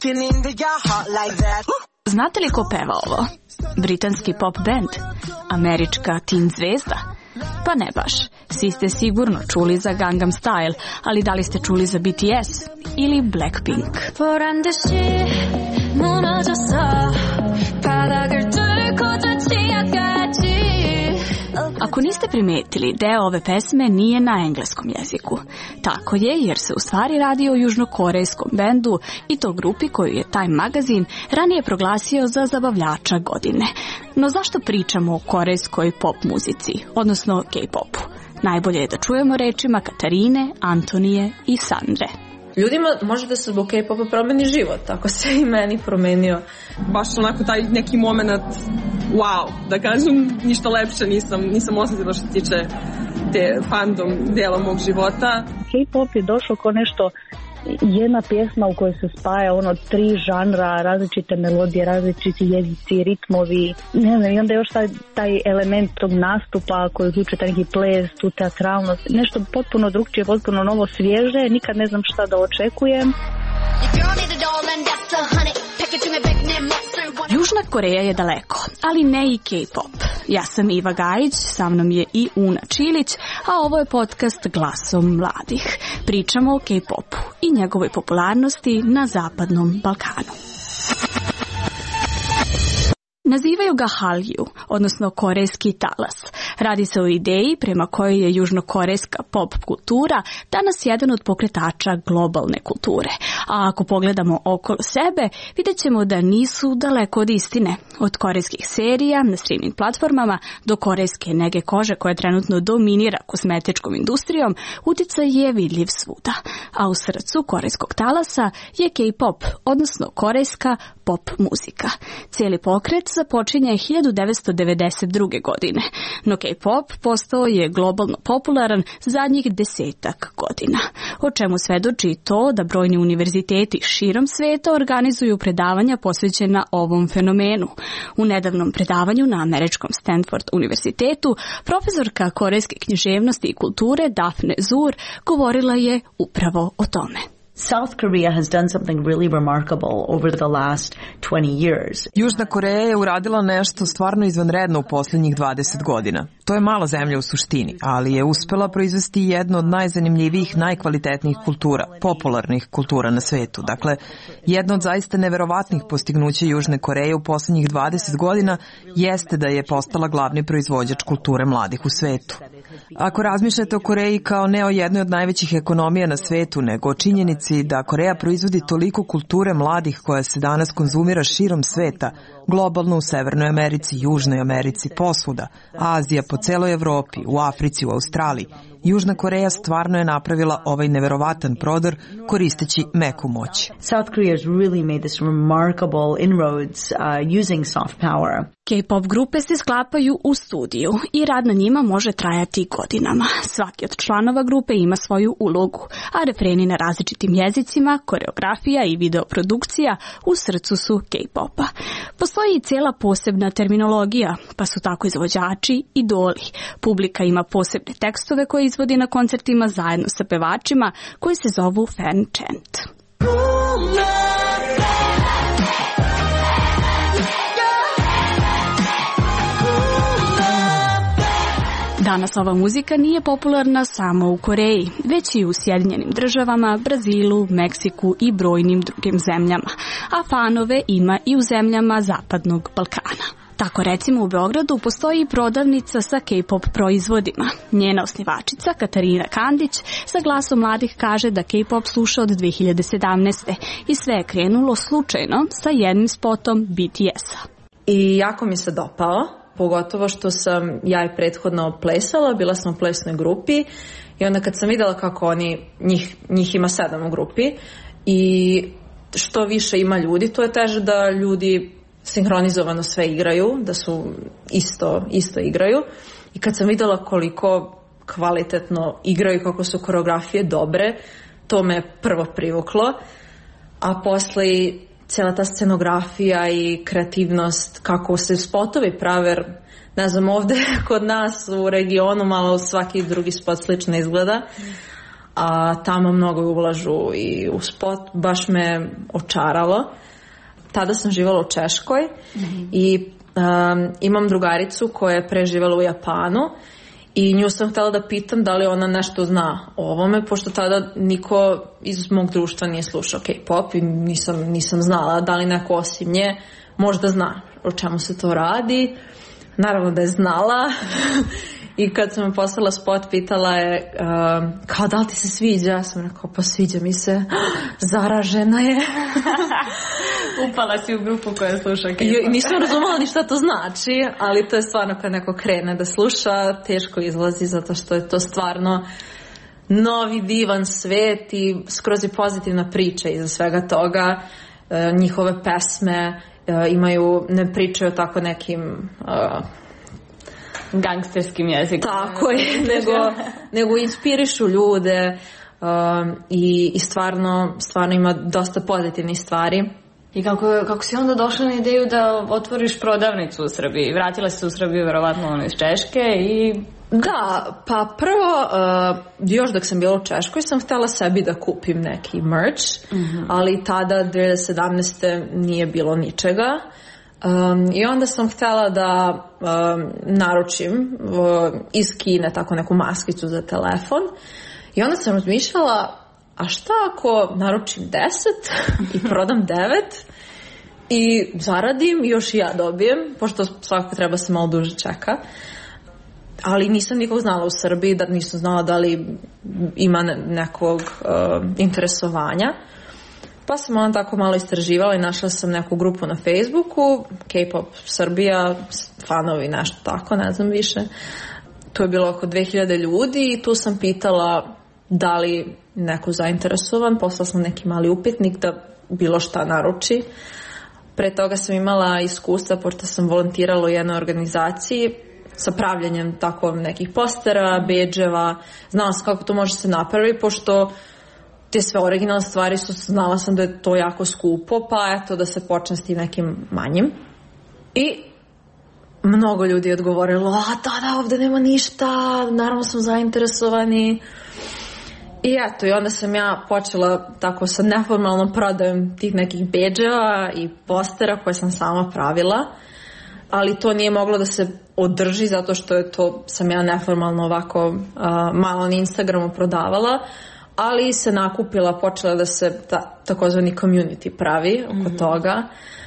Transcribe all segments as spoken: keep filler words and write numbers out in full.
Znate li ko peva ovo? Britanski pop band? Američka teen zvezda? Pa ne baš. Svi ste sigurno čuli za Gangnam Style, ali da li ste čuli za B T S ili Blackpink? Ako niste primetili, deo ove pesme nije na engleskom jeziku. Tako je, jer se u stvari radi o južnokorejskom bendu i to grupi koju je Time magazin ranije proglasio za zabavljača godine. No zašto pričamo o korejskoj pop muzici, odnosno K-popu? Najbolje je da čujemo rečima Katarine, Antonije i Sandre. Ljudima može da se zbog K-popa promeni život, ako se i meni promenio. Baš onako taj neki moment, wow, da kažem, ništa lepše nisam, nisam osjetila što se tiče te fandom dela mog života. K-pop je došao kao nešto, jedna pjesma u kojoj se spaja ono tri žanra, različite melodije, različiti jezici, ritmovi, ne znam, i onda još taj, taj element tog nastupa koji uključuje taj neki ples, tu teatralnost, nešto potpuno drugčije, potpuno novo, svježe, nikad ne znam šta da očekujem. Južna Koreja je daleko, ali ne i K-pop. Ja sam Iva Gajić, sa mnom je i Una Čilić, a ovo je podcast Glasom mladih. Pričamo o K-popu i njegovoj popularnosti na Zapadnom Balkanu. Nazivaju ga Hallyu, odnosno korejski talas. Radi se o ideji prema kojoj je južnokorejska pop kultura danas jedan od pokretača globalne kulture. A ako pogledamo okolo sebe, vidjet ćemo da nisu daleko od istine. Od korejskih serija na streaming platformama do korejske nege kože koja trenutno dominira kozmetičkom industrijom, uticaj je vidljiv svuda. A u srcu korejskog talasa je K-pop, odnosno korejska pop muzika. Cijeli pokret započinje hiljadu devetsto devedeset druge. godine, no K-pop postao je globalno popularan zadnjih desetak godina. O čemu svedoči to da brojni univerziteti širom sveta organizuju predavanja posvećena ovom fenomenu. U nedavnom predavanju na američkom Stanford univerzitetu profesorka korejske književnosti i kulture Daphne Zur govorila je upravo o tome. South Korea has done something really remarkable over the last twenty years. Južna Koreja je uradila nešto stvarno izvanredno u posljednjih dvadeset godina. To je mala zemlja u suštini, ali je uspela proizvesti jednu od najzanimljivijih, najkvalitetnijih kultura, popularnih kultura na svetu. Dakle, jedno od zaista neverovatnih postignuća Južne Koreje u posljednjih dvadeset godina jeste da je postala glavni proizvođač kulture mladih u svetu. Ako razmišljate o Koreji kao ne o jednoj od najvećih ekonomija na svetu, nego o činjenici da Koreja proizvodi toliko kulture mladih koja se danas konzumira širom sveta, globalno u Severnoj Americi, Južnoj Americi, posvuda, Azija, po celoj Evropi, u Africi, u Australiji, Južna Koreja stvarno je napravila ovaj neverovatan prodor koristeći meku moć. South Korea has really made this remarkable inroads uh, using soft power. K-pop grupe se sklapaju u studiju i rad na njima može trajati godinama. Svaki od članova grupe ima svoju ulogu, a refreni na različitim jezicima, koreografija i videoprodukcija u srcu su K-popa. Postoji i cijela posebna terminologija, pa su tako izvođači idoli. Publika ima posebne tekstove koje izvodi na koncertima zajedno sa pevačima koji se zovu fan chant. Danas ova muzika nije popularna samo u Koreji, već i u Sjedinjenim državama, Brazilu, Meksiku i brojnim drugim zemljama, a fanove ima i u zemljama Zapadnog Balkana. Tako recimo u Beogradu postoji prodavnica sa K-pop proizvodima. Njena osnivačica Katarina Kandić sa Glasom mladih kaže da K-pop sluša od dve hiljade sedamnaeste. i sve je krenulo slučajno sa jednim spotom B T S-a. I jako mi se dopao, pogotovo što sam ja i prethodno plesala, bila sam u plesnoj grupi i onda kad sam vidjela kako oni, njih, njih ima sedam u grupi i što više ima ljudi, to je teže da ljudi sinhronizovano sve igraju, da su isto, isto igraju. I kad sam vidjela koliko kvalitetno igraju, kako su koreografije dobre, to me prvo privuklo. A posle i cijela ta scenografija i kreativnost, kako se spotovi prave, ne znam, ovde kod nas u regionu malo svaki drugi spot slično izgleda, a tamo mnogo ulažu i u spot, baš me očaralo. Tada sam živala u Češkoj mm-hmm. i um, imam drugaricu koja je preživala u Japanu i nju sam htjela da pitam da li ona nešto zna o ovome, pošto tada niko iz mog društva nije slušao K-pop i nisam, nisam znala da li neko osim nje možda zna o čemu se to radi. Naravno da je znala. I kad sam me poslala spot, pitala je uh, kao da li ti se sviđa? Ja sam rekao, pa sviđa mi se. Zaražena je. Upala si u grupu koja sluša K-pop. I nisam razumela ni šta to znači, ali to je stvarno kad neko krene da sluša, teško izlazi zato što je to stvarno novi divan svet i skroz je pozitivna priča iza svega toga. Uh, njihove pesme uh, imaju, ne pričaju tako nekim... Uh, gangsterskim jezikom. Tako je, nego, nego inspirišu ljude um, i, i stvarno, stvarno ima dosta pozitivnih stvari. I kako, kako si onda došla na ideju da otvoriš prodavnicu u Srbiji? Vratila si se u Srbiju verovatno ono iz Češke i... Da, pa prvo, uh, još dok sam bila u Češkoj sam htjela sebi da kupim neki merch, mm-hmm. ali tada dvije hiljade sedamnaeste nije bilo ničega. Um, I onda sam htjela da um, naručim uh, iz Kine tako neku maskicu za telefon i onda sam razmišljala, a šta ako naručim deset i prodam devet i zaradim i još i ja dobijem, pošto svakako treba se malo duže čeka. Ali nisam nikog znala u Srbiji, da nisam znala da li ima nekog uh, interesovanja. Pa sam onda tako malo istraživala i našla sam neku grupu na Facebooku, K-pop Srbija, fanovi, nešto tako, ne znam više. Tu je bilo oko dve hiljade ljudi i tu sam pitala da li neko zainteresovan. Poslala sam neki mali upitnik da bilo šta naruči. Pre toga sam imala iskustva, pošto sam volontirala u jednoj organizaciji sa pravljanjem tako nekih postera, bedževa. Znala sam kako to može se napraviti, pošto te sve originalne stvari su, znala sam da je to jako skupo, pa eto da se počne s tim nekim manjim. I mnogo ljudi je odgovorilo, a da, da, ovdje nema ništa, naravno sam zainteresovani. I eto, i onda sam ja počela tako sa neformalnom prodajom tih nekih bedževa i postera koje sam sama pravila, ali to nije moglo da se održi zato što je to, sam ja neformalno ovako uh, malo na Instagramu prodavala, ali se nakupila, počela da se ta, takozvani community pravi oko mm-hmm. toga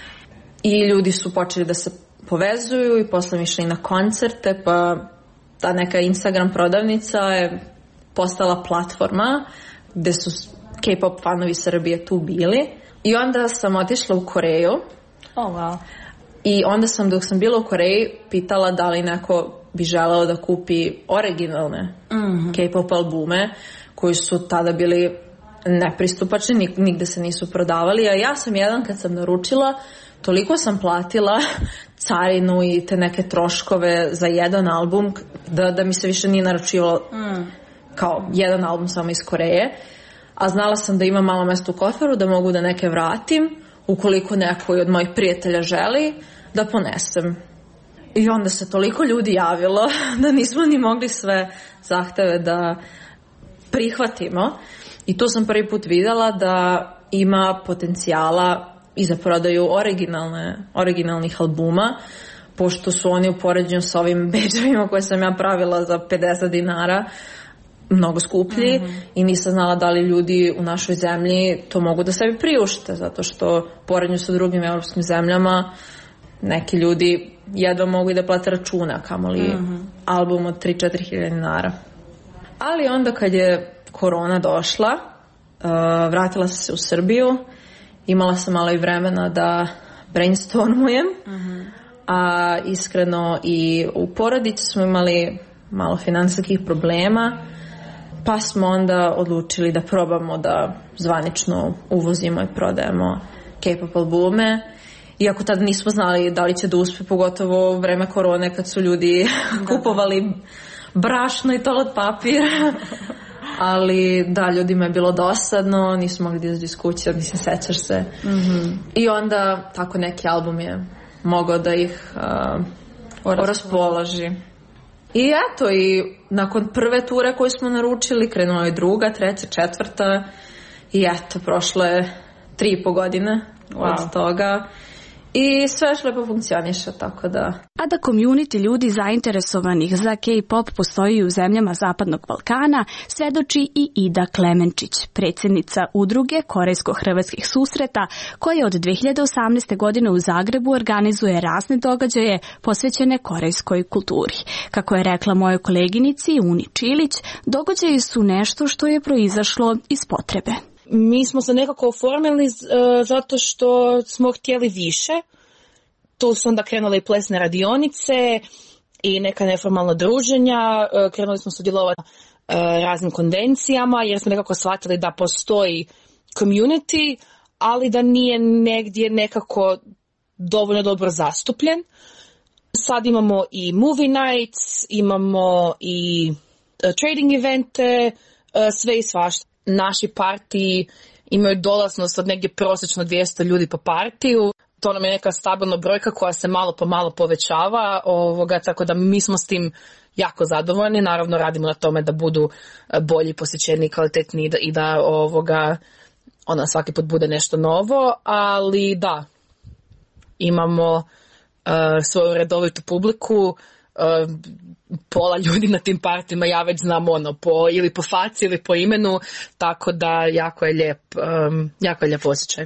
i ljudi su počeli da se povezuju i posle mi išli na koncerte, pa ta neka Instagram prodavnica je postala platforma gde su K-pop fanovi Srbije tu bili i onda sam otišla u Koreju. Oh, wow. I onda sam, dok sam bila u Koreji, pitala da li neko bi želeo da kupi originalne mm-hmm. K-pop albume koji su tada bili nepristupačni, nigde se nisu prodavali, a ja sam jedan kad sam naručila, toliko sam platila carinu i te neke troškove za jedan album da, da mi se više nije naručivalo mm. kao jedan album samo iz Koreje, a znala sam da ima malo mesta u koferu, da mogu da neke vratim ukoliko neko od mojih prijatelja želi da ponesem. I onda se toliko ljudi javilo da nismo ni mogli sve zahteve da prihvatimo i tu sam prvi put videla da ima potencijala i za prodaju originalne, originalnih albuma, pošto su oni u poređenju s ovim bedževima koje sam ja pravila za pedeset dinara mnogo skuplji mm-hmm. i nisam znala da li ljudi u našoj zemlji to mogu da sebi priušte, zato što poređenju sa drugim evropskim zemljama neki ljudi jedva mogu i da plate računa, kamoli mm-hmm. album od tri do četiri hiljade dinara. Ali onda kad je korona došla, uh, vratila sam se u Srbiju, imala sam malo i vremena da brainstormujem, uh-huh. a iskreno i u porodici smo imali malo finansijskih problema, pa smo onda odlučili da probamo da zvanično uvozimo i prodajemo K-pop albume. Iako tada nismo znali da li će da uspe, pogotovo u vreme korone kad su ljudi kupovali brašno i toalet papir. Ali da, ljudima je bilo dosadno, nismo mogli da izađu iz kuće, mislim, sećaš se. Mm-hmm. I onda tako neki album je mogao da ih uh, raspoloži. I eto, i nakon prve ture koju smo naručili, krenula je druga, treća, četvrta i eto, prošlo je tri i po godine wow. od toga. I sve još lepo funkcioniše, tako da... A da community ljudi zainteresovanih za K-pop postoji u zemljama Zapadnog Balkana, svedoči i Ida Klemenčić, predsjednica udruge korejsko-hrvatskih susreta, koja od dve hiljade osamnaeste. godine u Zagrebu organizuje razne događaje posvećene korejskoj kulturi. Kako je rekla mojoj koleginici Uni Čilić, događaji su nešto što je proizašlo iz potrebe. Mi smo se nekako oformili uh, zato što smo htjeli više. Tu su onda krenule i plesne radionice i neka neformalna druženja. Uh, krenuli smo sudjelovati uh, raznim konvencijama jer smo nekako shvatili da postoji community, ali da nije negdje nekako dovoljno dobro zastupljen. Sad imamo i movie nights, imamo i uh, trading evente, uh, sve i svašta. Naši partiji imaju dolaznost od negdje prosječno dvjesto ljudi po partiju. To nam je neka stabilna brojka koja se malo po malo povećava, ovoga, tako da mi smo s tim jako zadovoljni. Naravno radimo na tome da budu bolji, posjećeni, kvalitetniji i da ovoga, ona svaki put bude nešto novo, ali da, imamo uh, svoju redovitu publiku. Uh, pola ljudi na tim partijima ja već znam ono po, ili po faci ili po imenu, tako da jako je lijep, um, jako je lijep osjećaj.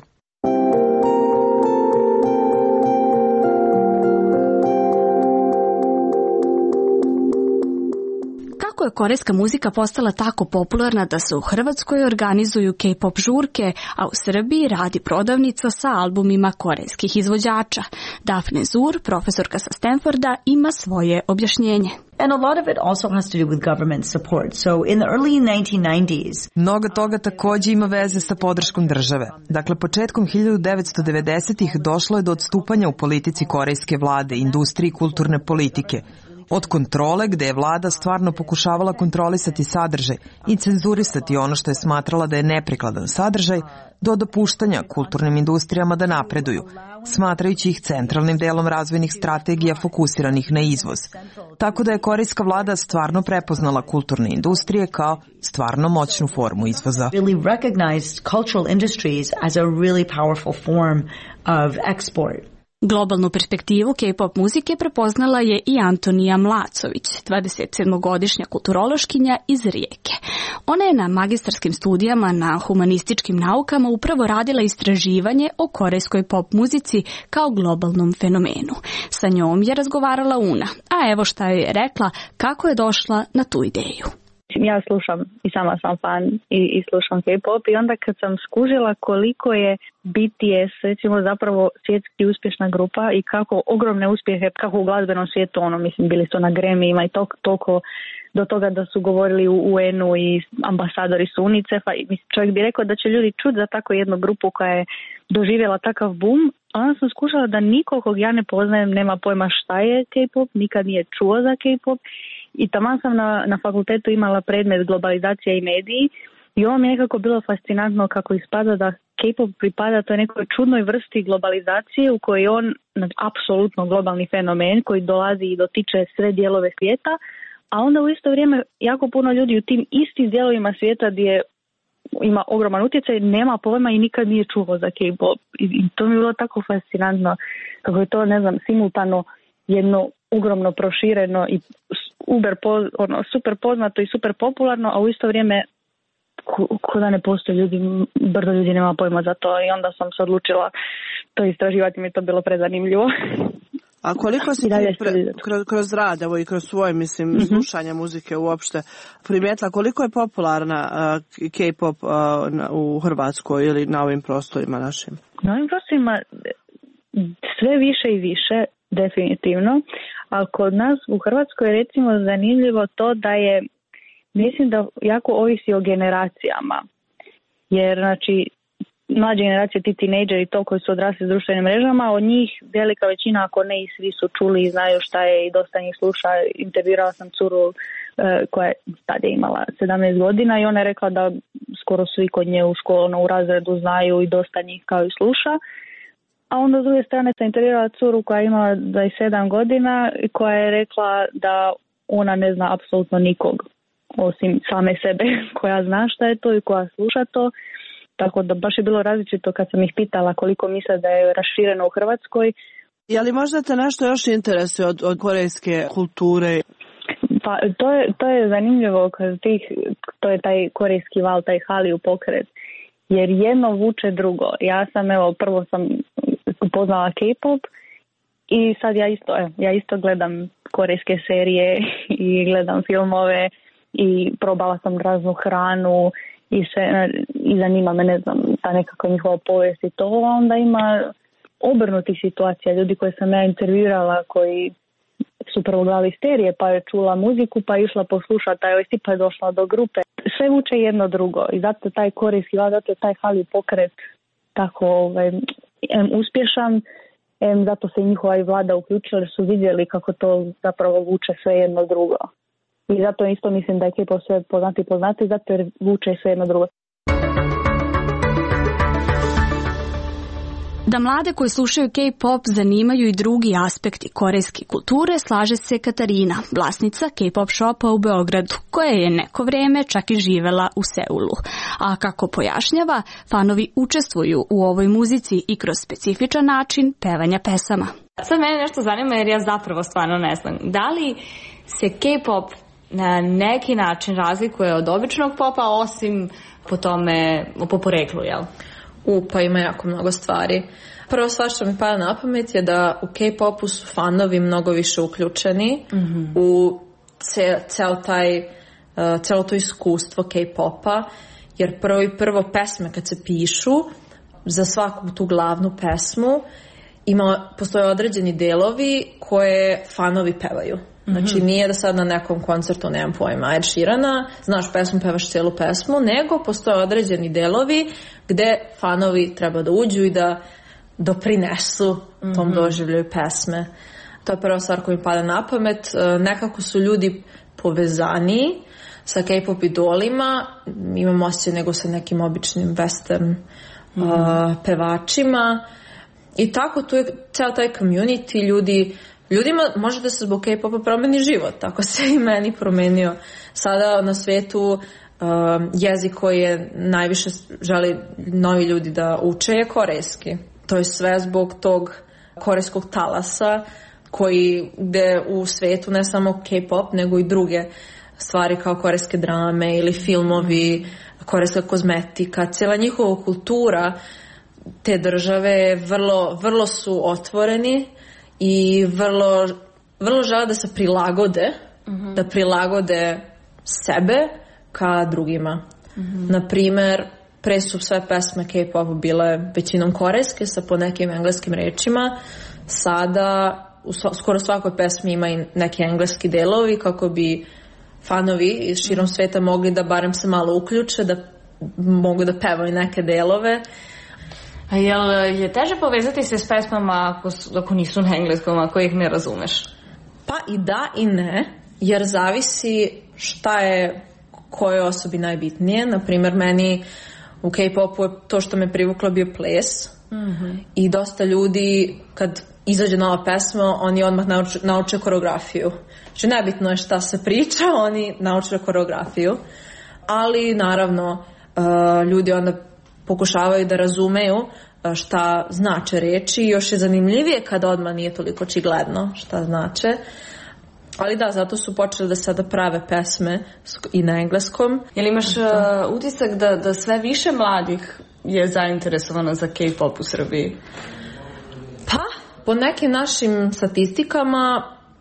Kako je korejska muzika postala tako popularna da se u Hrvatskoj organizuju K-pop žurke, a u Srbiji radi prodavnica sa albumima korejskih izvođača? Daphne Zur, profesorka sa Stanforda, ima svoje objašnjenje. And a lot of it also has to do with government support. So in the early nineteen nineties, mnogo toga također ima veze sa podrškom države. Dakle, početkom hiljadu devetsto devedesetih došlo je do odstupanja u politici korejske vlade, industriji i kulturne politike. Od kontrole, gde je vlada stvarno pokušavala kontrolisati sadržaj i cenzurisati ono što je smatrala da je neprikladan sadržaj, do dopuštanja kulturnim industrijama da napreduju, smatrajući ih centralnim delom razvojnih strategija fokusiranih na izvoz. Tako da je korejska vlada stvarno prepoznala kulturne industrije kao stvarno moćnu formu izvoza. Really recognized cultural industries as a really powerful form of export. Globalnu perspektivu K-pop muzike prepoznala je i Antonija Mlacović, dvadesetsedmogodišnja kulturološkinja iz Rijeke. Ona je na magistarskim studijama na humanističkim naukama upravo radila istraživanje o korejskoj pop muzici kao globalnom fenomenu. Sa njom je razgovarala Una, a evo šta je rekla kako je došla na tu ideju. Ja slušam i sama sam fan i, i slušam K-pop i onda kad sam skužila koliko je B T S recimo zapravo svjetski uspješna grupa i kako ogromne uspjehe kako u glazbenom svijetu, ono mislim bili su na Grammy-ima i toliko, toliko do toga da su govorili u U N-u i ambasadori su UNICEF-a i mislim, čovjek bi rekao da će ljudi čuti za tako jednu grupu koja je doživjela takav boom, a onda sam skušala da nikog kog ja ne poznajem nema pojma šta je K-pop, nikad nije čuo za K-pop. I taman sam na, na fakultetu imala predmet globalizacija i mediji i ovo mi je nekako bilo fascinantno kako ispada da K-pop pripada toj nekoj čudnoj vrsti globalizacije u kojoj je on apsolutno globalni fenomen koji dolazi i dotiče sve dijelove svijeta, a onda u isto vrijeme jako puno ljudi u tim istim dijelovima svijeta gdje ima ogroman utjecaj, nema pojma i nikad nije čuo za K-pop. I, i to mi je bilo tako fascinantno kako je to, ne znam, simultano jedno ogromno prošireno i uber poz, ono, super poznato i super popularno, a u isto vrijeme ko, ko da ne postoji ljudi, brdo ljudi nema pojma za to i onda sam se odlučila to istraživati, mi je to bilo prezanimljivo. A koliko si ti pre, kroz, kroz rad evo, i kroz svoje mislim, mm-hmm. slušanje muzike uopšte primijetila koliko je popularna uh, K-pop uh, na, u Hrvatskoj ili na ovim prostorima našim? Na ovim prostorima sve više i više, definitivno, ali kod nas u Hrvatskoj je recimo zanimljivo to da je, mislim da jako ovisi o generacijama, jer znači mlađe generacije, ti tinejdžeri i to koji su odrasli s društvenim mrežama, od njih velika većina, ako ne i svi su čuli i znaju šta je i dosta njih sluša. Intervjuirala sam curu e, koja je tad je imala sedamnaest godina i ona je rekla da skoro svi kod nje u školu, u razredu znaju i dosta njih kao i sluša. A onda s druge strane sam intervjuirala curu koja je imala dvadeset sedam godina i koja je rekla da ona ne zna apsolutno nikog osim same sebe koja zna šta je to i koja sluša to. Tako da baš je bilo različito kad sam ih pitala koliko misle da je rašireno u Hrvatskoj. Je li možda te nešto još interesuje od, od korejske kulture? Pa to je, to je zanimljivo kad tih, to je taj korejski val, taj Hallyu pokret. Jer jedno vuče drugo. Ja sam, evo, prvo sam upoznala K-pop i sad ja isto, evo, ja isto gledam korejske serije i gledam filmove i probala sam raznu hranu i, se, i zanima me, ne znam, ta nekakva njihova povijest i to. Onda ima obrnutih situacija, ljudi koje sam ja intervjuirala koji su prvo gledali serije, pa je čula muziku, pa je išla poslušati taj osti, pa je došla do grupe. Sve vuče jedno drugo i zato taj korejski val, zato je taj Hallyu pokret tako ovaj, em, uspješan, em, zato se njihova i vlada uključila jer su vidjeli kako to zapravo vuče sve jedno drugo. I zato isto mislim da je K-pop sve poznati poznati, zato jer vuče sve jedno drugo. Da mlade koji slušaju K-pop zanimaju i drugi aspekti korejske kulture, slaže se Katarina, vlasnica K-pop shopa u Beogradu, koja je neko vreme čak i živela u Seulu. A kako pojašnjava, fanovi učestvuju u ovoj muzici i kroz specifičan način pevanja pesama. Sad mene nešto zanima jer ja zapravo stvarno ne znam. Da li se K-pop na neki način razlikuje od običnog popa, osim po tome, po poreklu, jel? U, pa ima jako mnogo stvari. Prvo stvar što mi pada na pamet je da u K-popu su fanovi mnogo više uključeni mm-hmm. u ce, ceo taj, uh, celo to iskustvo K-popa, jer prvo i prvo pesme kad se pišu, za svaku tu glavnu pesmu ima, postoje određeni delovi koje fanovi pevaju. Znači nije da sad na nekom koncertu, nemam pojma, Ed Sheerana, znaš pesmu, pevaš cijelu pesmu, nego postoje određeni delovi gde fanovi treba da uđu i da doprinesu tom doživljaju pesme. To je prva stvar koja mi pada na pamet. Nekako su ljudi povezaniji sa K-pop idolima, imam osjećaj nego sa nekim običnim western mm-hmm. uh, pevačima i tako tu je ceo taj community, ljudi Ljudima može da se zbog K-popa promeni život, tako se i meni promenio. Sada na svetu uh, jezik koji je najviše želi novi ljudi da uče je korejski. To je sve zbog tog korejskog talasa koji gde u svetu ne samo K-pop nego i druge stvari kao korejske drame ili filmovi, korejska kozmetika, cijela njihova kultura te države vrlo, vrlo su otvoreni i vrlo, vrlo žele da se prilagode, mm-hmm. da prilagode sebe ka drugima. Mm-hmm. Naprimer, pre su sve pesme K-popa bile većinom korejske sa po nekim engleskim rečima. Sada u skoro svakoj pesmi ima i neki engleski delovi kako bi fanovi iz širom sveta mogli da barem se malo uključe, da mogu da pevaju neke delove. A jel je teže povezati se s pesmama ako, ako nisu na engleskom, ako ih ne razumeš? Pa i da i ne, jer zavisi šta je kojoj osobi najbitnije. Naprimjer, meni u K-popu je to što me privuklo bio ples. Mm-hmm. I dosta ljudi kad izađe nova pesma, oni odmah nauče, nauče koreografiju. Znači nebitno je šta se priča, oni nauče koreografiju. Ali naravno ljudi onda pokušavaju da razumeju šta znače reči i još je zanimljivije kada odmah nije toliko očigledno šta znače. Ali da, zato su počeli da sada prave pesme i na engleskom. Jel imaš uh, utisak da, da sve više mladih je zainteresovano za K-pop u Srbiji? Pa, po nekim našim statistikama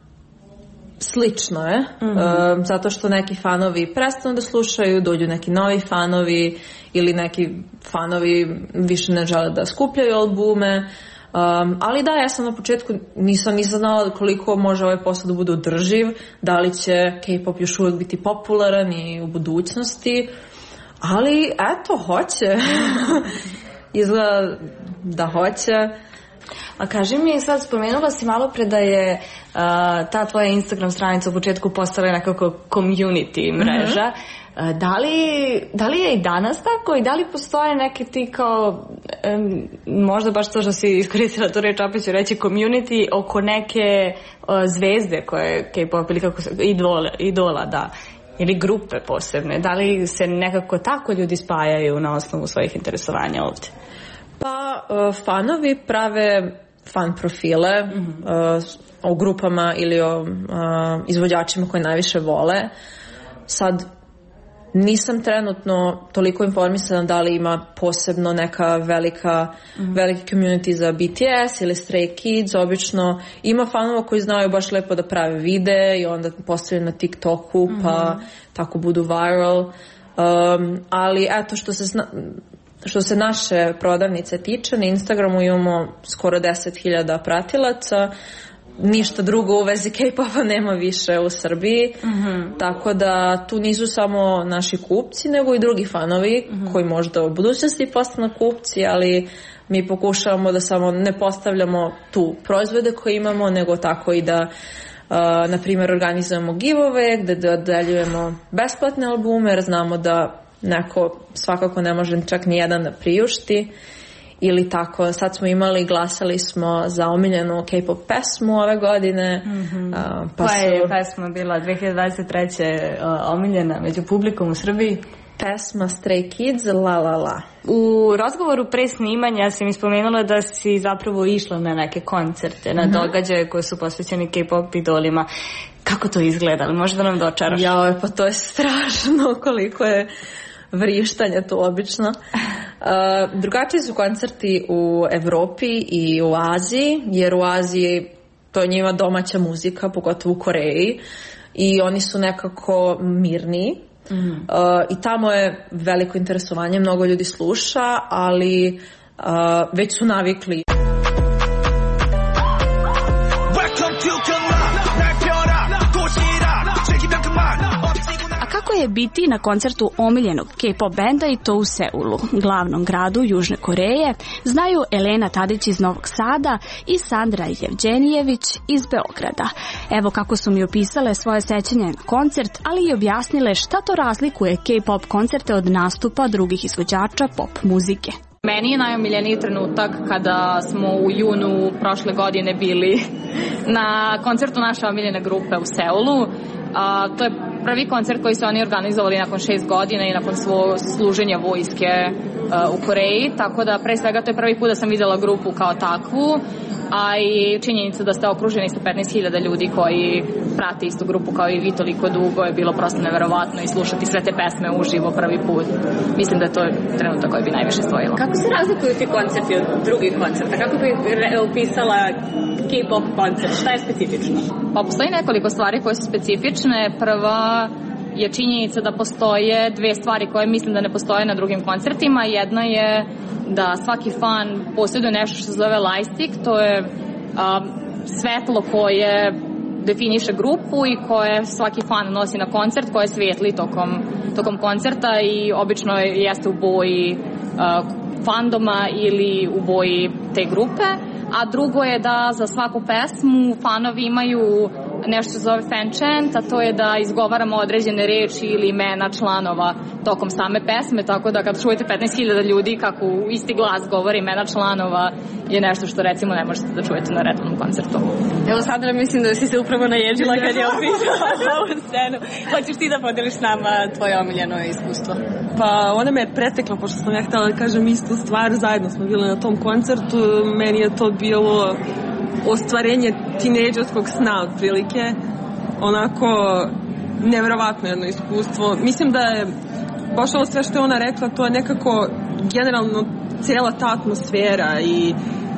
slično je. Mm-hmm. Uh, zato što neki fanovi prestanu da slušaju, dođu neki novi fanovi ili neki fanovi više ne žele da skupljaju albume. Um, ali da, ja sam na početku nisam, nisam znala koliko može ovaj posao da bude održiv, da li će K-pop još uvijek biti popularan i u budućnosti, ali eto, hoće. Izgleda da hoće. A kaži mi, sad spomenula si malo pre da je uh, ta tvoja Instagram stranica u početku postala nekako community mreža. Mm-hmm. uh, da, li, da li je i danas tako i da li postoje neke ti kao um, možda baš to što si iskoristila tu reč, opet ću reći community oko neke uh, zvezde koje K-pop ili kako se, idola, idola da, ili grupe posebne, da li se nekako tako ljudi spajaju na osnovu svojih interesovanja ovdje? Pa uh, fanovi prave fan profile mm-hmm. uh, o grupama ili o uh, izvođačima koje najviše vole. Sad nisam trenutno toliko informisana da li ima posebno neka velika mm-hmm. veliki community za B T S ili Stray Kids. Obično ima fanova koji znaju baš lepo da prave videe i onda postavljaju na TikToku mm-hmm. pa tako budu viral. Um, ali eto što se zna, što se naše prodavnice tiče, na Instagramu imamo skoro deset hiljada pratilaca. Ništa drugo u vezi K-popa nema više u Srbiji, mm-hmm. tako da tu nisu samo naši kupci, nego i drugi fanovi mm-hmm. koji možda u budućnosti postanu kupci, ali mi pokušavamo da samo ne postavljamo tu proizvode koje imamo, nego tako i da uh, na primjer organizujemo giveaway gde dodeljujemo besplatne albume, jer znamo da neko svakako ne može čak ni jedan da priušti. Ili tako, sad smo imali, glasali smo za omiljenu K-pop pesmu ove godine. Mm-hmm. Uh, pa Koja je su... pesma bila dve hiljade dvadeset treće uh, omiljena među publikom u Srbiji? Pesma Stray Kids, La La La. U razgovoru pre snimanja si mi spomenula da si zapravo išla na neke koncerte, na mm-hmm. događaje koje su posvećeni K-pop idolima. Kako to izgleda? Možda nam dočaraš? Jao, pa to je strašno koliko je vrištanja tu obično. Uh, drugačiji su koncerti u Evropi i u Aziji, jer u Aziji to je njima domaća muzika, pogotovo u Koreji, i oni su nekako mirniji. Mm. Uh, i tamo je veliko interesovanje, mnogo ljudi sluša, ali uh, već su navikli. Kako je biti na koncertu omiljenog K-pop benda i to u Seulu, glavnom gradu Južne Koreje, znaju Elena Tadić iz Novog Sada i Sandra Jevđenijević iz Beograda. Evo kako su mi opisale svoje sećanje na koncert, ali i objasnile šta to razlikuje K-pop koncerte od nastupa drugih izvođača pop muzike. Meni je najomiljeniji trenutak kada smo u junu prošle godine bili na koncertu naše omiljene grupe u Seulu. A, to je prvi koncert koji su oni organizovali nakon šest godina i nakon svog služenja vojske a, u Koreji, tako da pre svega to je prvi put da sam videla grupu kao takvu, a i činjenica da ste okruženi sa petnaest hiljada ljudi koji prate istu grupu kao i vi toliko dugo je bilo prosto neverovatno i slušati sve te pesme uživo prvi put. Mislim da je to trenutak koji bi najviše stojilo. Kako se razlikuju ti koncerti od drugih koncerta? Kako bi opisala K-pop koncert? Šta je specifično? Pa postoji nekoliko stvari koje su specifične. Prva je činjenica da postoje dve stvari koje mislim da ne postoje na drugim koncertima. Jedna je da svaki fan posjeduje nešto što se zove lightstick, to je a, svetlo koje definiše grupu i koje svaki fan nosi na koncert, koje svijetli tokom, tokom koncerta i obično jeste u boji a, fandoma ili u boji te grupe. A drugo je da za svaku pesmu fanovi imaju nešto se zove fan chant, a to je da izgovaramo određene reči ili imena članova tokom same pesme, tako da kad čujete petnaest hiljada ljudi kako u isti glas govori imena članova je nešto što recimo ne možete da čujete na redovnom koncertu. Evo Sandra, mislim da si se upravo naježila kad je opisala ovu scenu. Hoćeš ti da podeliš s nama tvoje omiljeno iskustvo? Pa ona me je pretekla, pošto sam ja htjela da kažem istu stvar, zajedno smo bili na tom koncertu, meni je to bilo ostvarenje tinejdžerskog sna otprilike, onako neverovatno jedno iskustvo. Mislim da je baš ovo sve što je ona rekla, to je nekako generalno cijela ta atmosfera i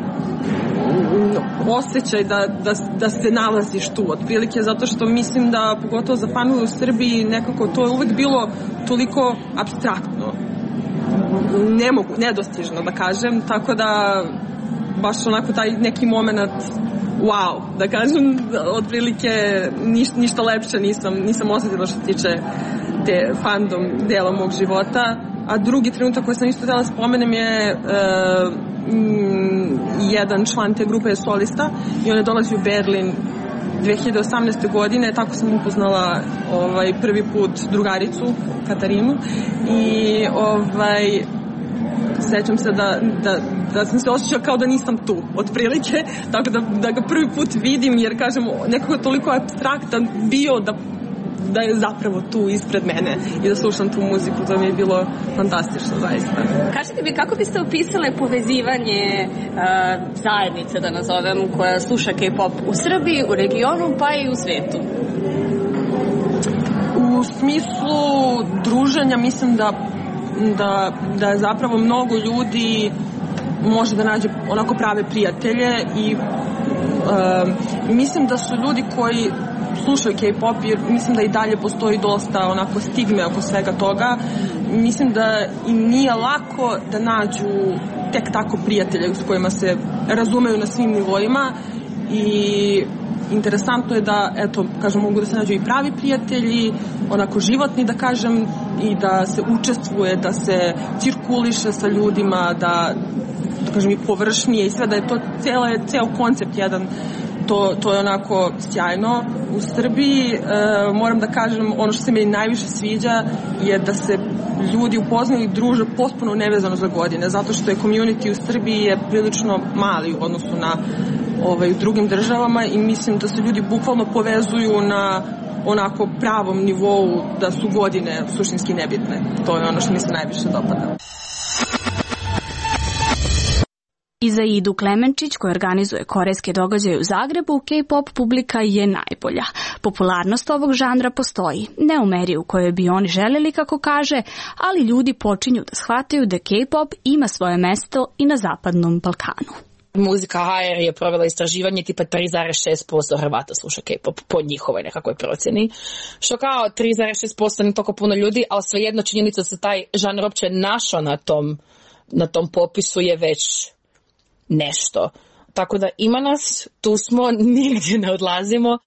osjećaj da, da, da se nalaziš tu otprilike, zato što mislim da pogotovo za fanove u Srbiji nekako to je uvek bilo toliko apstraktno, ne mogu, nedostižno da kažem, tako da baš onako taj neki moment wow, da kažem, otprilike niš, ništa lepše nisam, nisam osjetila što se tiče te fandom dela mog života. a drugi trenutak koji sam isto htjela spomenem je uh, m, jedan član te grupe je solista i on je dolazi u Berlin dve hiljade osamnaeste. godine, tako sam upoznala ovaj, prvi put drugaricu Katarinu i ovaj, sećam se da, da, da sam se osjećala kao da nisam tu, otprilike, tako da, da ga prvi put vidim, jer kažem, nekako je toliko apstraktan bio da da je zapravo tu ispred mene i da slušam tu muziku, to mi je bilo fantastično zaista. Kažete mi, kako biste opisale povezivanje uh, zajednice, da nazovem, koja sluša K-pop u Srbiji, u regionu, pa i u svetu? U smislu druženja mislim da, da, da je zapravo mnogo ljudi može da nađe onako prave prijatelje i uh, mislim da su ljudi koji slušaju K-pop, jer mislim da i dalje postoji dosta onako stigme oko svega toga. Mislim da i nije lako da nađu tek tako prijatelje s kojima se razumeju na svim nivoima i interesantno je da, eto, kažem, mogu da se nađu i pravi prijatelji, onako životni, da kažem, i da se učestvuje, da se cirkuliše sa ljudima, da, da kažem, i površnije i sve, da je to cijela, ceo koncept jedan. To, to je onako sjajno. U Srbiji e, moram da kažem, ono što se meni najviše sviđa je da se ljudi upoznaju i druže potpuno nevezano za godine, zato što je community u Srbiji je prilično mali u odnosu na ovaj, drugim državama i mislim da se ljudi bukvalno povezuju na onako pravom nivou, da su godine suštinski nebitne. To je ono što mi se najviše dopada. I za Idu Klemenčić, koja organizuje korejske događaje u Zagrebu, K-pop publika je najbolja. Popularnost ovog žanra postoji, ne u meri u kojoj bi oni želeli, kako kaže, ali ljudi počinju da shvataju da K-pop ima svoje mesto i na zapadnom Balkanu. Muzika H R je provela istraživanje, tipa tri zarez šest posto Hrvata sluša K-pop po njihovoj nekakvoj procjeni, što kao tri zarez šest posto nije toliko puno ljudi, ali svejedno činjenica da se taj žanr uopće našao na tom, na tom popisu je već nešto. Tako da ima nas, tu smo, nigdje ne odlazimo.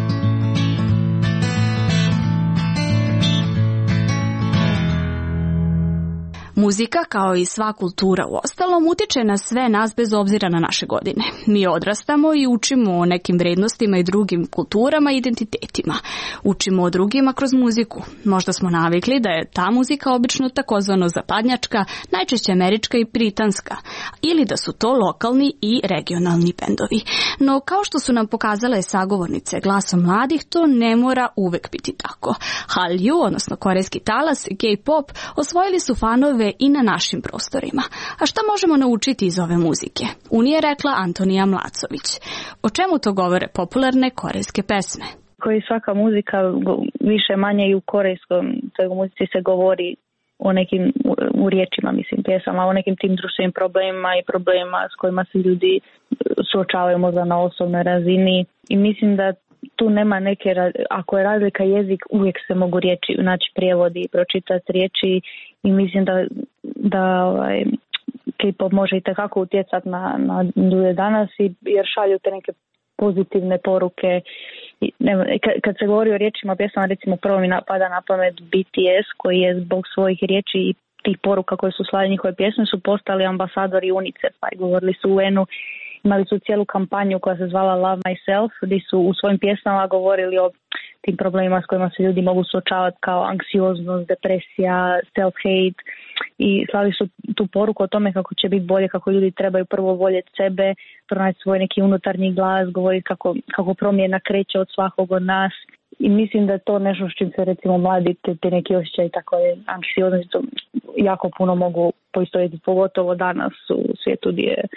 Muzika, kao i sva kultura u ostalom, utiče na sve nas bez obzira na naše godine. Mi odrastamo i učimo o nekim vrednostima i drugim kulturama i identitetima. Učimo o drugima kroz muziku. Možda smo navikli da je ta muzika obično takozvano zapadnjačka, najčešće američka i britanska, ili da su to lokalni i regionalni bendovi. No, kao što su nam pokazale sagovornice Glasom mladih, to ne mora uvek biti tako. Hallyu, odnosno korejski talas, K-pop, osvojili su fanove i na našim prostorima. A šta možemo naučiti iz ove muzike? Unije rekla Antonija Mlacović. O čemu to govore popularne korejske pesme? Koji svaka muzika, više manje i u korejskom toj muzici se govori o nekim, u riječima, mislim, pjesama, o nekim tim društvenim problemima i problemima s kojima se ljudi suočavaju možda na osobnoj razini. I mislim da tu nema neke, ako je razlika jezik, uvijek se mogu riječi, naći prijevodi i pročitati riječi i mislim da, da ovaj, K-pop može i takako utjecati na, na ljude danas i, jer šalju te neke pozitivne poruke. I, ne, kad se govori o riječima pjesama, recimo prvo mi pada na pamet B T S koji je zbog svojih riječi i tih poruka koje su slali njihove pjesme su postali ambasadori UNICEF-a i govorili su U N-u. Imali su cijelu kampanju koja se zvala Love Myself, gdje su u svojim pjesmama govorili o tim problemima s kojima se ljudi mogu suočavati kao anksioznost, depresija, self-hate i slali su tu poruku o tome kako će biti bolje, kako ljudi trebaju prvo voljeti sebe, pronaći svoj neki unutarnji glas, govoriti kako, kako promjena kreće od svakog od nas. I mislim da je to nešto s čim se recimo mladi te, te neki osjećaj tako je anksioznost jako puno mogu poistovjetiti, pogotovo danas u svijetu gdje je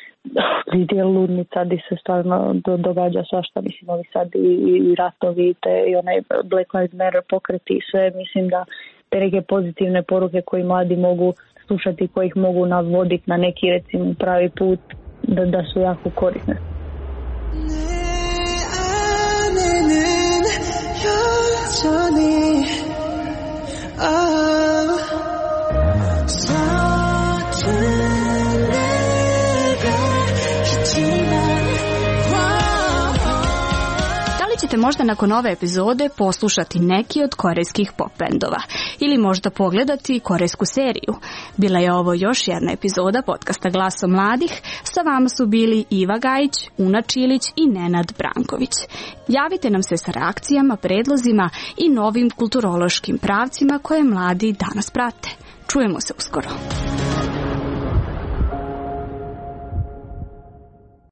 gdje je ludnica, gdje se stvarno do, događa svašta, mislim, ovi sad i, i ratovi te, i onaj Black Lives Matter pokreti i sve, mislim da te neke pozitivne poruke koji mladi mogu slušati, koji ih mogu navoditi na neki recimo pravi put, da, da su jako korisne. ćete možda nakon ove epizode poslušati neki od korejskih pop bendova ili možda pogledati korejsku seriju. Bila je ovo još jedna epizoda podcasta Glaso mladih. Sa vama su bili Iva Gajić, Una Čilić i Nenad Branković. Javite nam se sa reakcijama, predlozima i novim kulturološkim pravcima koje mladi danas prate. Čujemo se uskoro.